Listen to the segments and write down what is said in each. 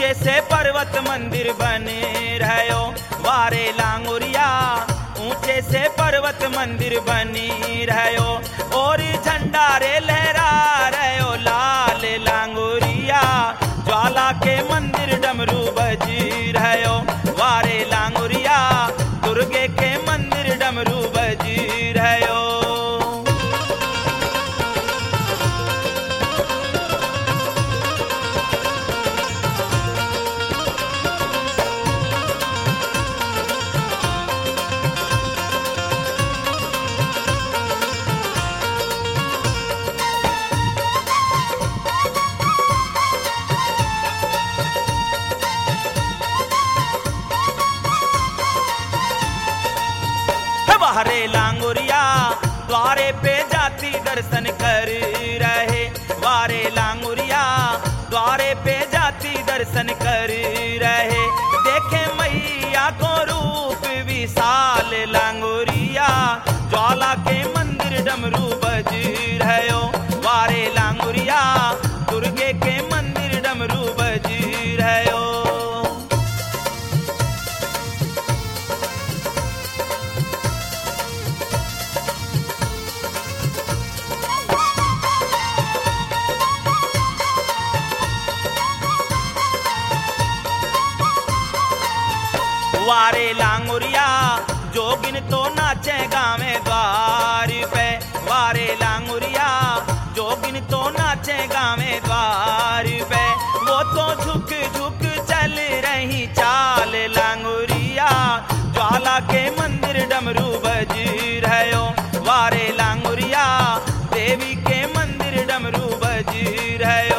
ऊंचे से पर्वत मंदिर बने रहो वारे लांगुरिया, ऊंचे से पर्वत मंदिर बनी रहो और झंडा रे लहरा रहो लाल लांगुरिया, ज्वाला के मंदिर डमरू बजी रहो वारे लांगुरिया, दुर्गे के मंदिर डमरू बजी रहो। वारे लांगुरिया द्वारे पे जाती दर्शन कर रहे, वारे लांगुरिया द्वारे पे जाती दर्शन कर रहे, देखे मैया को रूप विशाल लांगुरिया, ज्वाला के मंदिर डमरू बज रहे वारे लांगुरिया, दुर्गे के मंदिर डमरू बज रहे। वारे लांगुरिया जोगिन तो नाचे गावे द्वार पे, वारे लांगुरिया जोगिन तो नाचे गावे द्वार पे, वो तो झुक झुक चल रही चाल लांगुरिया, ज्वाला के मंदिर डमरू बज रहे वारे लांगुरिया, देवी के मंदिर डमरू बज रहे।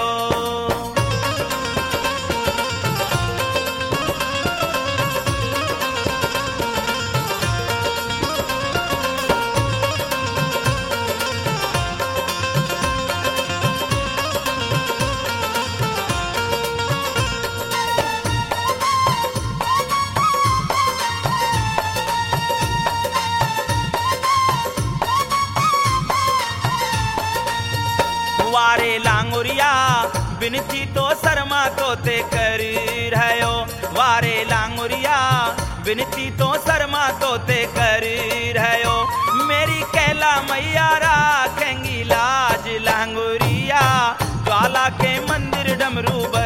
वारे लांगुरिया विनती तो शर्मा तो ते कर रहे, वारे लांगुरिया विनती तो शर्मा तो ते कर रहे, मेरी कैला मैया राखेंगी लाज लांगुरिया, ज्वाला के मंदिर डमरू